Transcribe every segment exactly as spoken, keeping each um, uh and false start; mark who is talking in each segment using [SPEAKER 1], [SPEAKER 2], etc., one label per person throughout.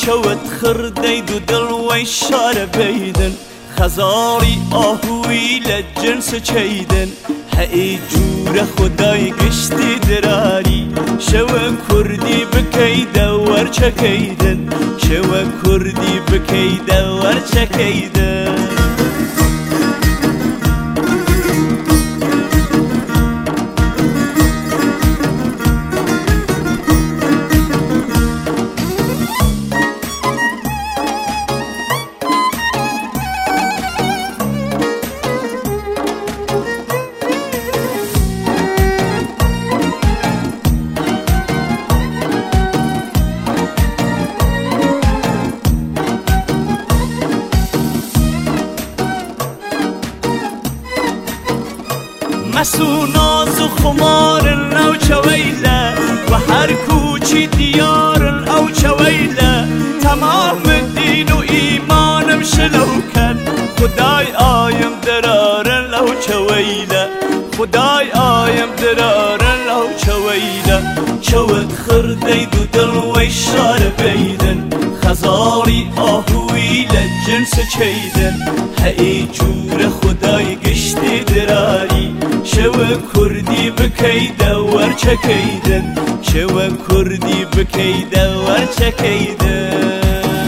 [SPEAKER 1] شوت خرديد ودل ويشار بيدن خزاري آهوي لجنس چيدن هاي جور خداي قشتي دراري شوى كردي بكيدا ورچا كيدن شوى كردي بكيدا ورچا كيدن مسو ناز و خمار او چویله و هر کوچی دیار او چویله تمام دین و ایمانم شلو کن خدای آیم درار لو چویله خدای آیم درار لو چویله چوت خردید و دل ویشار بیدن خزاری آهوی لجنس چیدن هی جور خدای گشتی دراری شوى كردي بكيدا ورچا كيدن شوى كردي بكيدا ورچا كيدن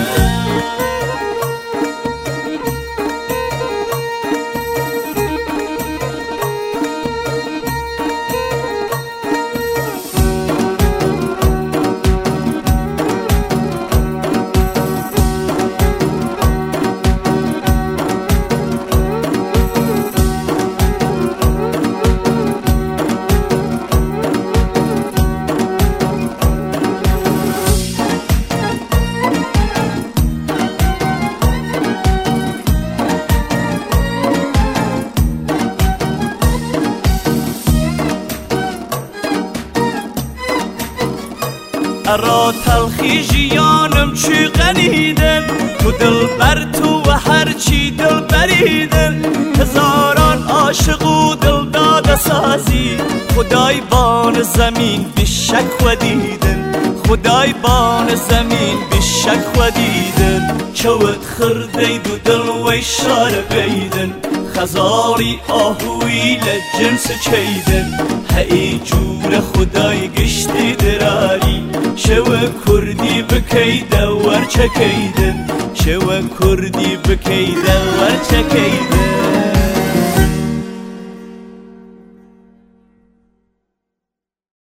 [SPEAKER 1] ارا تلخی جیانم چی غنیدن تو دل بر تو و هر چی دل بریدن هزاران عاشق و دل داده سازی خدای بان زمین بشک و دیدن خدای بان زمین بشک و دیدن چوت خردید و دل ویشار بیدن خزاری آهوی لجنس چیدن هی جور خدای گشتی دراری شوى كردي بكيدا ورچا كيدن شوى كردي بكيدا ورچا كيدن